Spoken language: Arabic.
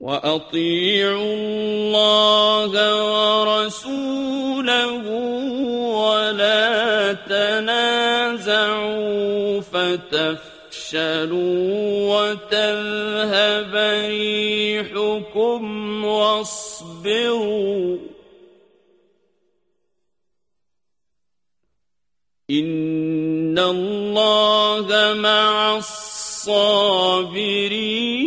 وأطيعوا الله ورسوله ولا تنازعوا فتفشلوا وتذهب ريحكم واصبروا إن الله مع الصابرين